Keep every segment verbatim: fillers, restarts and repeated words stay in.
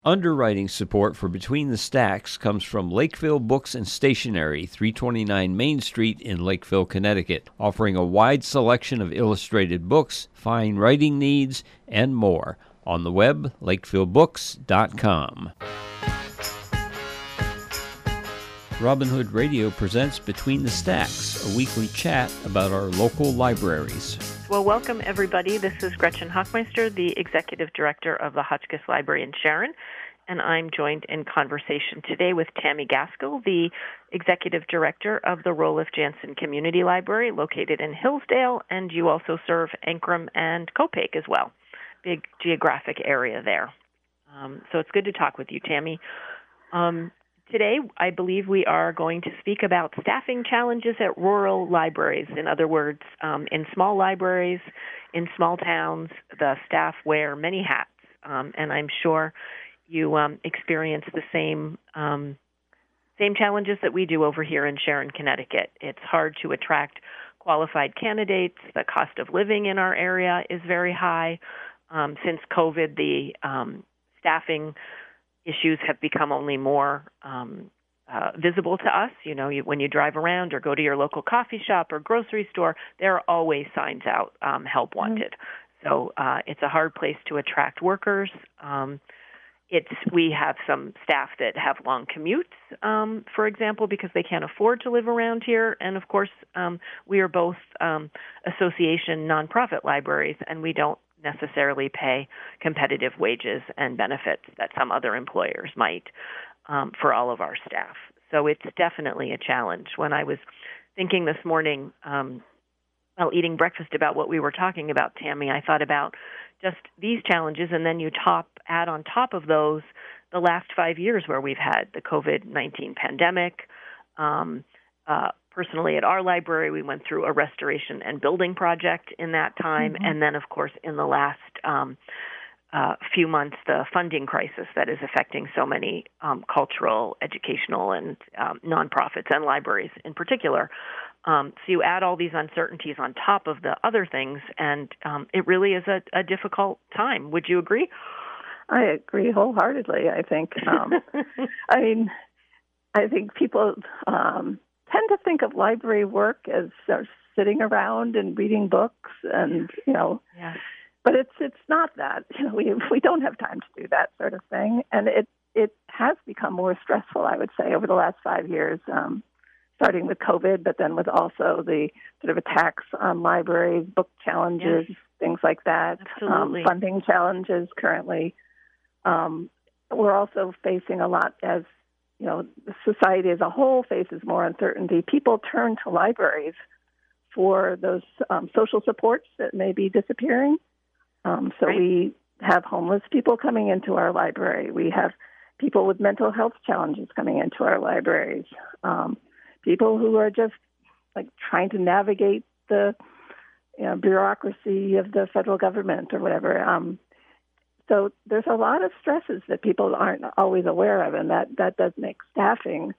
Underwriting support for Between the Stacks comes from Lakeville Books and Stationery, three twenty-nine Main Street in Lakeville, Connecticut, offering a wide selection of illustrated books, fine writing needs, and more. On the web, lakeville books dot com. Robin Hood Radio presents Between the Stacks, a weekly chat about our local libraries. Well, welcome, everybody. This is Gretchen Hochmeister, the Executive Director of the Hotchkiss Library in Sharon, and I'm joined in conversation today with Tammy Gaskell, the Executive Director of the Roelof Jansen Community Library, located in Hillsdale, and you also serve Ankrum and Copiague as well. Big geographic area there. Um, so it's good to talk with you, Tammy. Um, Today, I believe we are going to speak about staffing challenges at rural libraries. In other words, um, in small libraries, in small towns, the staff wear many hats, um, and I'm sure you um, experience the same um, same challenges that we do over here in Sharon, Connecticut. It's hard to attract qualified candidates. The cost of living in our area is very high. Um, since COVID, the um, staffing issues have become only more um, uh, visible to us. You know, you, when you drive around or go to your local coffee shop or grocery store, there are always signs out, um, help wanted. Mm-hmm. So uh, it's a hard place to attract workers. Um, it's we have some staff that have long commutes, um, for example, because they can't afford to live around here. And, of course, um, we are both um, association nonprofit libraries, and we don't necessarily pay competitive wages and benefits that some other employers might um, for all of our staff. So it's definitely a challenge. When I was thinking this morning um, while eating breakfast about what we were talking about, Tammy, I thought about just these challenges, and then you top add on top of those the last five years where we've had the COVID nineteen pandemic. Um, uh, Personally, at our library, we went through a restoration and building project in that time. Mm-hmm. And then, of course, in the last um, uh, few months, the funding crisis that is affecting so many um, cultural, educational, and um, nonprofits and libraries in particular. Um, so you add all these uncertainties on top of the other things, and um, it really is a, a difficult time. Would you agree? I agree wholeheartedly, I think. Um, I mean, I think people... Um, tend to think of library work as uh, sitting around and reading books, and you know, yeah. but it's it's not that. You know, we we don't have time to do that sort of thing, and it it has become more stressful, I would say, over the last five years, um, starting with COVID, but then with also the sort of attacks on libraries, book challenges, yes. things like that, um, funding challenges currently. Um, we're also facing a lot as you know, society as a whole faces more uncertainty. People turn to libraries for those um, social supports that may be disappearing. Um, so right. we have homeless people coming into our library. We have people with mental health challenges coming into our libraries. Um, people who are just like trying to navigate the you know, bureaucracy of the federal government or whatever. Um, So there's a lot of stresses that people aren't always aware of, and that, that does make staffing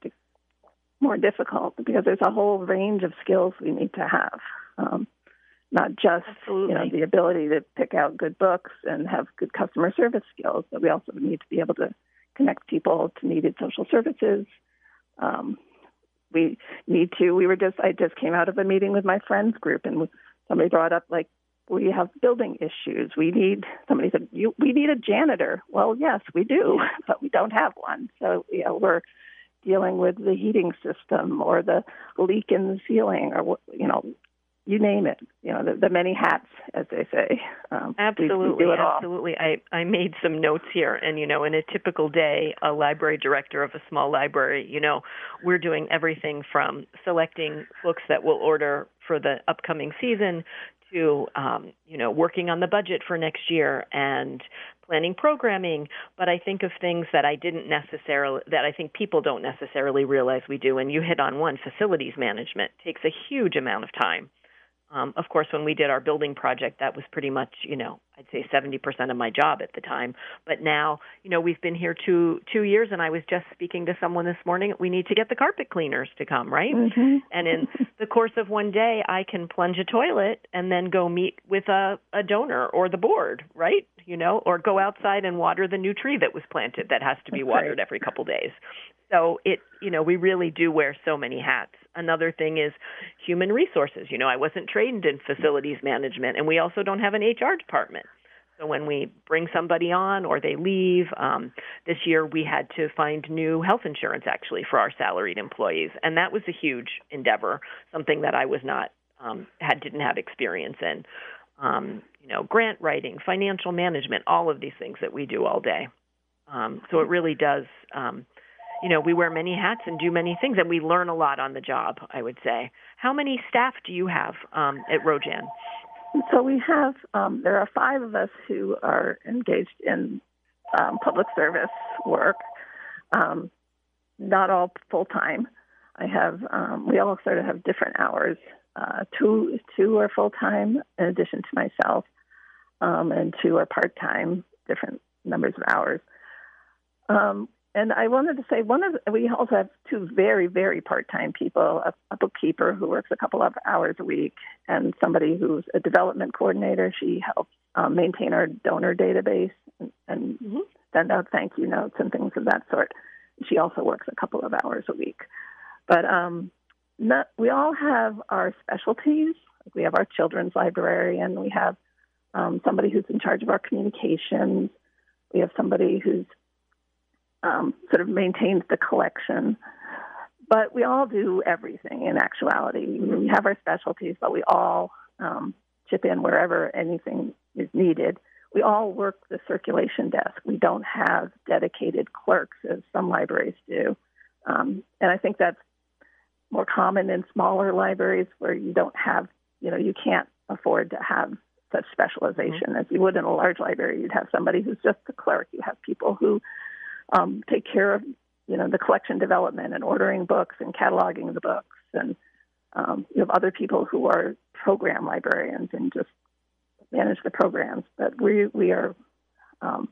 more difficult because there's a whole range of skills we need to have, um, not just you know the ability to pick out good books and have good customer service skills, but we also need to be able to connect people to needed social services. Um, we need to. We were just. I just came out of a meeting with my friends group, and somebody brought up like. We have building issues. We need, somebody said, you, we need a janitor. Well, yes, we do, but we don't have one. So, you know, we're dealing with the heating system or the leak in the ceiling or, you know, you name it, you know, the, the many hats, as they say. Um, absolutely, we, we do it all. absolutely. I, I made some notes here, and, you know, in a typical day, a library director of a small library, you know, we're doing everything from selecting books that we'll order for the upcoming season to, um, you know, working on the budget for next year and planning programming. But I think of things that I didn't necessarily, that I think people don't necessarily realize we do. And you hit on one, facilities management takes a huge amount of time. Um, of course, when we did our building project, that was pretty much, you know, I'd say seventy percent of my job at the time. But now, you know, we've been here two two years, and I was just speaking to someone this morning. We need to get the carpet cleaners to come, right? Mm-hmm. And in the course of one day, I can plunge a toilet and then go meet with a, a donor or the board, right, you know, or go outside and water the new tree that was planted that has to be That's watered right. every couple days. So it, you know, we really do wear so many hats. Another thing is human resources. You know, I wasn't trained in facilities management, and we also don't have an H R department. So when we bring somebody on or they leave, um, this year we had to find new health insurance actually for our salaried employees, and that was a huge endeavor, something that I was not um, had didn't have experience in. Um, you know, grant writing, financial management, all of these things that we do all day. Um, so it really does. Um, you know, we wear many hats and do many things, and we learn a lot on the job, I would say. How many staff do you have um, at Rojan? So we have, um, there are five of us who are engaged in um, public service work, um, not all full-time. I have, um, we all sort of have different hours. Uh, two, two are full-time in addition to myself, um, and two are part-time, different numbers of hours. Um, and I wanted to say one of the, we also have two very, very part-time people, a, a bookkeeper who works a couple of hours a week, and somebody who's a development coordinator. She helps um, maintain our donor database and, and mm-hmm. send out thank you notes and things of that sort. She also works a couple of hours a week. But um, not, we all have our specialties. We have our children's librarian. We have um, somebody who's in charge of our communications. We have somebody who's Um, sort of maintains the collection. But we all do everything in actuality. We have our specialties, but we all um, chip in wherever anything is needed. We all work the circulation desk. We don't have dedicated clerks as some libraries do. Um, and I think that's more common in smaller libraries where you don't have, you know, you can't afford to have such specialization mm-hmm. as you would in a large library. You'd have somebody who's just a clerk. You have people who Um, take care of, you know, the collection development and ordering books and cataloging the books. And um, you have other people who are program librarians and just manage the programs. But we we are um,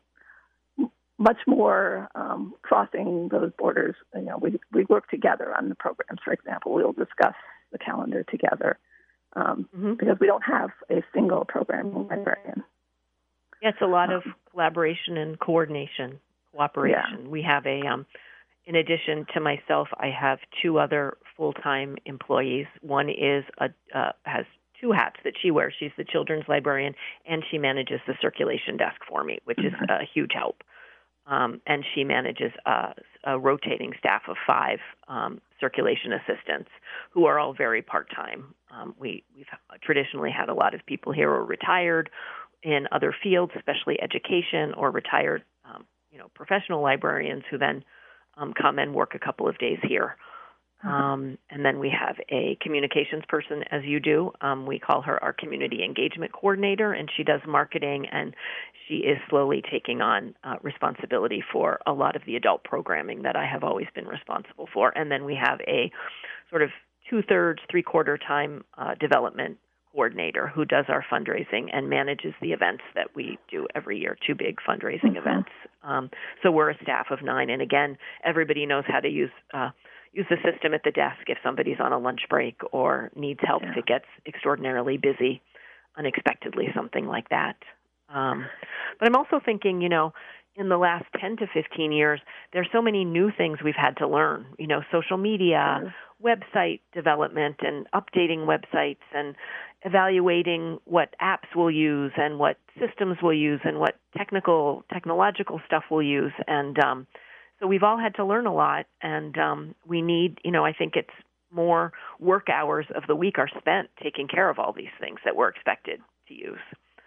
much more um, crossing those borders. You know, we we work together on the programs. For example, we'll discuss the calendar together um, mm-hmm. because we don't have a single program librarian. Yeah, it's a lot um, of collaboration and coordination. Cooperation. Yeah. We have a, um, in addition to myself, I have two other full-time employees. One is a uh, has two hats that she wears. She's the children's librarian, and she manages the circulation desk for me, which mm-hmm. is a huge help. Um, and she manages a, a rotating staff of five um, circulation assistants who are all very part-time. Um, we, we've traditionally had a lot of people here who are retired in other fields, especially education, or retired um, you know, professional librarians who then um, come and work a couple of days here. Um, and then we have a communications person, as you do. Um, we call her our community engagement coordinator, and she does marketing, and she is slowly taking on uh, responsibility for a lot of the adult programming that I have always been responsible for. And then we have a sort of two-thirds, three-quarter time uh, development coordinator who does our fundraising and manages the events that we do every year, two big fundraising mm-hmm. events. Um, so we're a staff of nine. And again, everybody knows how to use uh, use the system at the desk if somebody's on a lunch break or needs help yeah. if it gets extraordinarily busy, unexpectedly, something like that. Um, but I'm also thinking, you know, in the last ten to fifteen years, there's so many new things we've had to learn, you know, social media, mm-hmm. website development and updating websites and evaluating what apps we'll use and what systems we'll use and what technical, technological stuff we'll use. And um, so we've all had to learn a lot, and um, we need, you know, I think it's more work hours of the week are spent taking care of all these things that we're expected to use.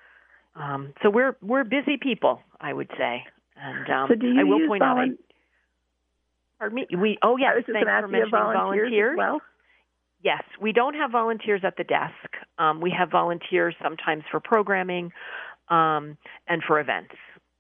Um, so we're we're busy people, I would say. And um, so do you I will use point volun- out, I, pardon me, we, oh yes, thanks for mentioning volunteers. volunteers. As well? Yes, we don't have volunteers at the desk. Um, we have volunteers sometimes for programming um, and for events.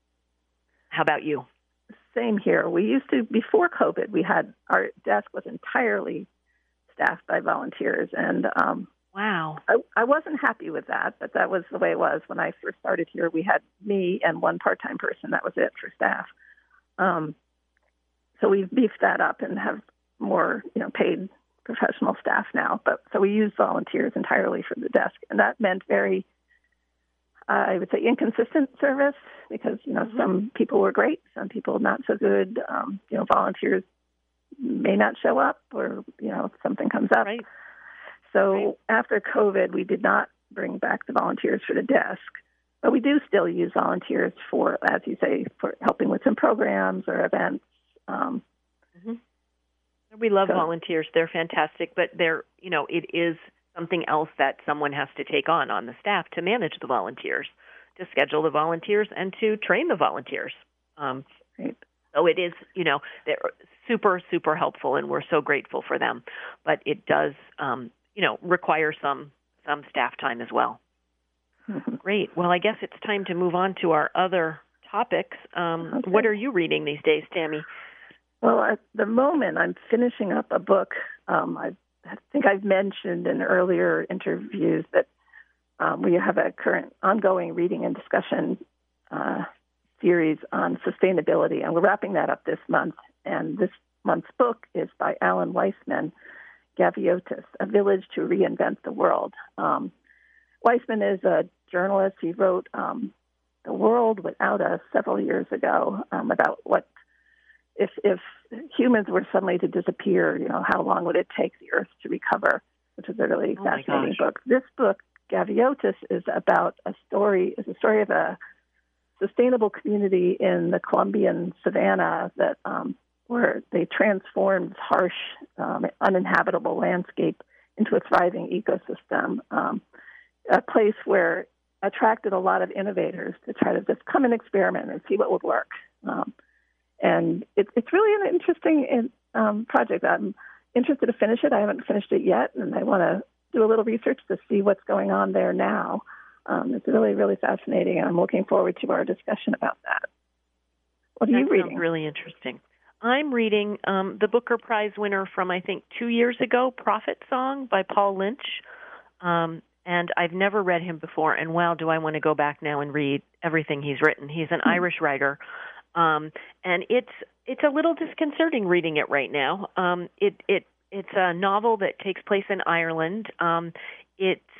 How about you? Same here. We used to, before COVID, we had, our desk was entirely staffed by volunteers. And um, wow, I, I wasn't happy with that, but that was the way it was. When I first started here, we had me and one part-time person. That was it for staff. Um, so we've beefed that up and have more, you know, paid professional staff now. But so we use volunteers entirely for the desk, and that meant very I would say inconsistent service because, you know, mm-hmm. some people were great, some people not so good. Um, you know, volunteers may not show up or, you know, if something comes up. Right. So right. after COVID, we did not bring back the volunteers for the desk, but we do still use volunteers for, as you say, for helping with some programs or events. Um, mm-hmm. We love so, volunteers. They're fantastic, but they're, you know, it is something else that someone has to take on on the staff to manage the volunteers, to schedule the volunteers, and to train the volunteers. Um, right. So it is, you know, they're super, super helpful, and we're so grateful for them. But it does, um, you know, require some some staff time as well. Mm-hmm. Great. Well, I guess it's time to move on to our other topics. Um, okay. What are you reading these days, Tammy? Well, at the moment, I'm finishing up a book. Um, I think I've mentioned in earlier interviews that um, we have a current ongoing reading and discussion uh, series on sustainability, and we're wrapping that up this month. And this month's book is by Alan Weisman, Gaviotis, A Village to Reinvent the World. Um, Weisman is a journalist. He wrote um, The World Without Us several years ago um, about what If if humans were suddenly to disappear, you know, how long would it take the Earth to recover? Which is a really oh fascinating book. This book, Gaviotis, is about a story. is a story of a sustainable community in the Colombian savannah that um, where they transformed this harsh, um, uninhabitable landscape into a thriving ecosystem. Um, a place where attracted a lot of innovators to try to just come and experiment and see what would work. Um, And it, it's really an interesting um, project. I'm interested to finish it. I haven't finished it yet, and I want to do a little research to see what's going on there now. Um, it's really, really fascinating, and I'm looking forward to our discussion about that. What are that you reading? Sounds really interesting. I'm reading um, the Booker Prize winner from, I think, two years ago, Prophet Song by Paul Lynch. Um, and I've never read him before, and wow, do I want to go back now and read everything he's written. He's an mm-hmm. Irish writer. Um, and it's it's a little disconcerting reading it right now. Um, it it it's a novel that takes place in Ireland. Um, it's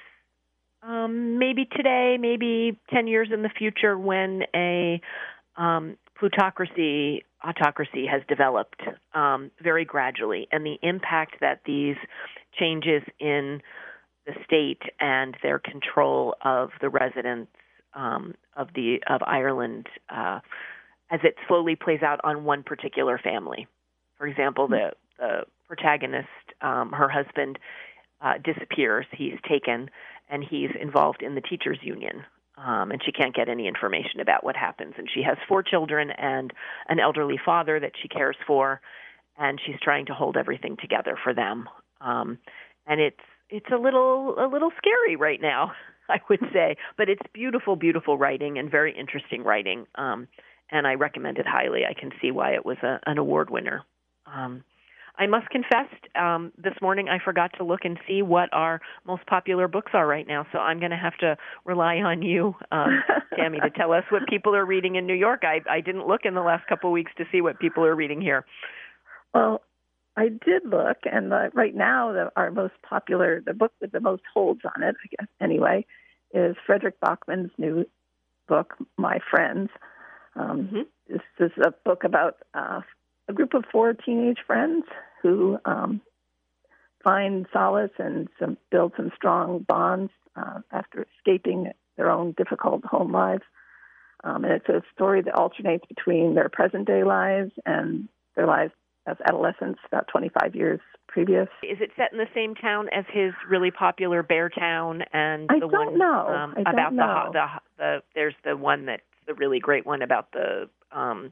um, maybe today, maybe ten years in the future, when a um, plutocracy autocracy has developed um, very gradually, and the impact that these changes in the state and their control of the residents um, of the of Ireland. Uh, as it slowly plays out on one particular family. For example, the, the protagonist, um, her husband, uh, disappears. He's taken, and he's involved in the teachers' union, um, and she can't get any information about what happens. And she has four children and an elderly father that she cares for, and she's trying to hold everything together for them. Um, and it's it's a little a little scary right now, I would say, but it's beautiful, beautiful writing and very interesting writing. Um, And I recommend it highly. I can see why it was a, an award winner. Um, I must confess, um, this morning I forgot to look and see what our most popular books are right now. So I'm going to have to rely on you, um, Tammy, to tell us what people are reading in New York. I, I didn't look in the last couple of weeks to see what people are reading here. Well, I did look, and uh, right now the, our most popular, the book with the most holds on it, I guess anyway, is Frederick Bachman's new book, My Friends. Um, mm-hmm. This is a book about uh, a group of four teenage friends who um, find solace and some, build some strong bonds uh, after escaping their own difficult home lives. Um, and it's a story that alternates between their present-day lives and their lives as adolescents about twenty-five years previous. Is it set in the same town as his really popular Bear Town? And I the don't one know. Um, I don't about know. The, the the there's the one that's the really great one about the um,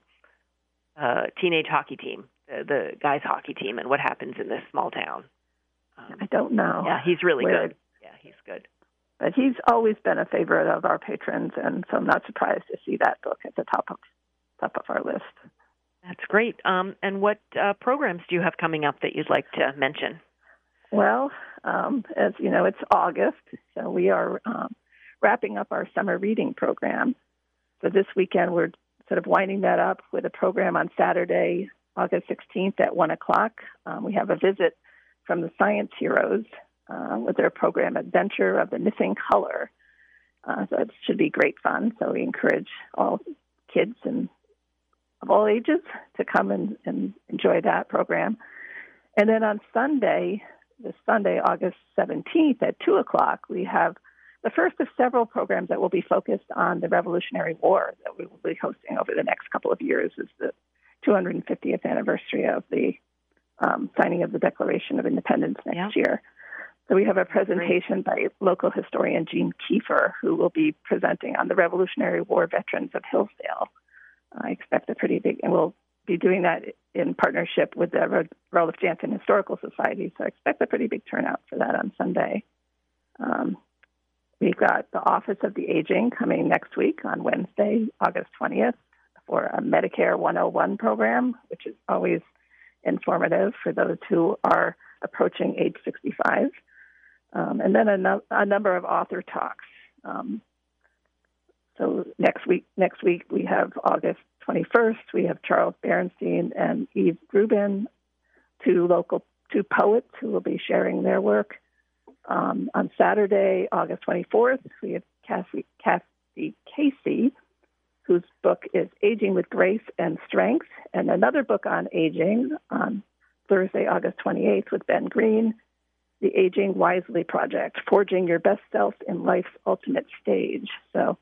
uh, teenage hockey team, the, the guys hockey team, and what happens in this small town. Um, I don't know. Yeah, he's really where, good. Yeah, he's good. But he's always been a favorite of our patrons, and so I'm not surprised to see that book at the top of top of our list. That's great. Um, and what uh, programs do you have coming up that you'd like to mention? Well, um, as you know, it's August, so we are um, wrapping up our summer reading program. So this weekend, we're sort of winding that up with a program on Saturday, August sixteenth at one o'clock. Um, we have a visit from the Science Heroes uh, with their program, Adventure of the Missing Color. Uh, so it should be great fun. So we encourage all kids and of all ages to come and, and enjoy that program. And then on Sunday, this Sunday, August seventeenth at two o'clock, we have the first of several programs that will be focused on the Revolutionary War that we will be hosting over the next couple of years. Is the two hundred fiftieth anniversary of the um, signing of the Declaration of Independence next yeah. year. So we have a presentation by local historian Gene Kiefer, who will be presenting on the Revolutionary War veterans of Hillsdale. I expect a pretty big, and we'll be doing that in partnership with the Roloff Jansen Historical Society. So I expect a pretty big turnout for that on Sunday. Um, we've got the Office of the Aging coming next week on Wednesday, August twentieth, for a Medicare one oh one program, which is always informative for those who are approaching age sixty-five. Um, and then a, no- a number of author talks. Um, so next week, next week we have August twenty-first. We have Charles Berenstein and Eve Rubin, two local two poets who will be sharing their work. Um, on Saturday, August twenty-fourth, we have Cassie, Cassie Casey, whose book is Aging with Grace and Strength, and another book on aging on Thursday, August twenty-eighth, with Ben Green, The Aging Wisely Project, Forging Your Best Self in Life's Ultimate Stage. So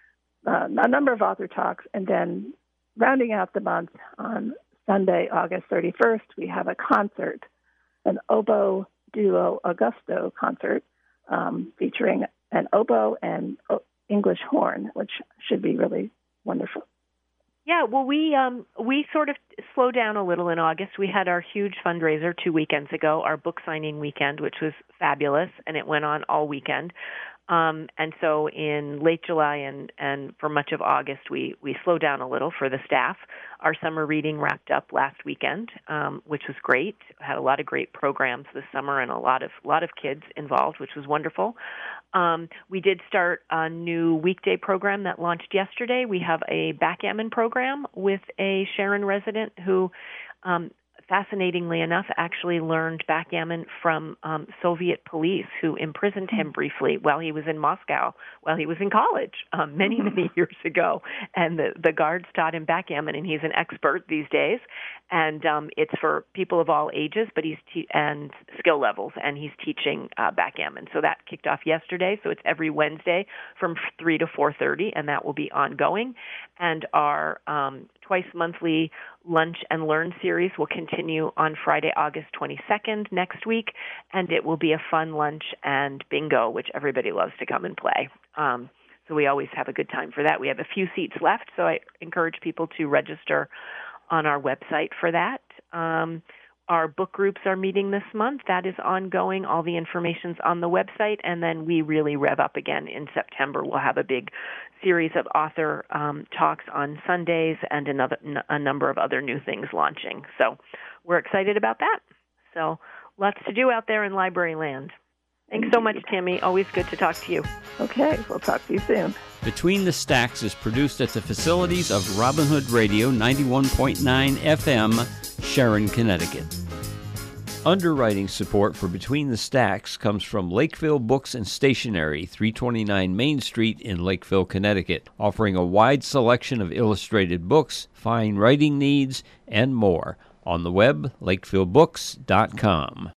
uh, a number of author talks. And then rounding out the month on Sunday, August thirty-first, we have a concert, an oboe duo Augusto concert um, featuring an oboe and English horn, which should be really wonderful. Yeah, well, we um, we sort of slowed down a little in August. We had our huge fundraiser two weekends ago, our book signing weekend, which was fabulous, and it went on all weekend. Um, and so in late July and, and for much of August, we, we slowed down a little for the staff. Our summer reading wrapped up last weekend, um, which was great. Had a lot of great programs this summer and a lot of lot of kids involved, which was wonderful. Um, we did start a new weekday program that launched yesterday. We have a backgammon program with a Sharon resident who, um, fascinatingly enough, actually learned backgammon from um, Soviet police who imprisoned him briefly while he was in Moscow, while he was in college um, many, many years ago. And the, the guards taught him backgammon, and he's an expert these days. And um, it's for people of all ages, but he's te- and skill levels, and he's teaching uh, backgammon. So that kicked off yesterday. So it's every Wednesday from three to four thirty, and that will be ongoing. And our um, twice monthly Lunch and Learn series will continue on Friday, August twenty-second next week, and it will be a fun lunch and bingo, which everybody loves to come and play. Um, so we always have a good time for that. We have a few seats left, so I encourage people to register on our website for that. Um, our book groups are meeting this month. That is ongoing. All the information's on the website, and then we really rev up again in September. We'll have a big series of author um, talks on Sundays and another n- a number of other new things launching. So we're excited about that. So lots to do out there in library land. Thanks so much, Tammy. Always good to talk to you. Okay, we'll talk to you soon. Between the Stacks is produced at the facilities of Robin Hood Radio ninety-one point nine F M, Sharon, Connecticut. Underwriting support for Between the Stacks comes from Lakeville Books and Stationery, three twenty-nine Main Street in Lakeville, Connecticut, offering a wide selection of illustrated books, fine writing needs, and more. On the web, lakeville books dot com.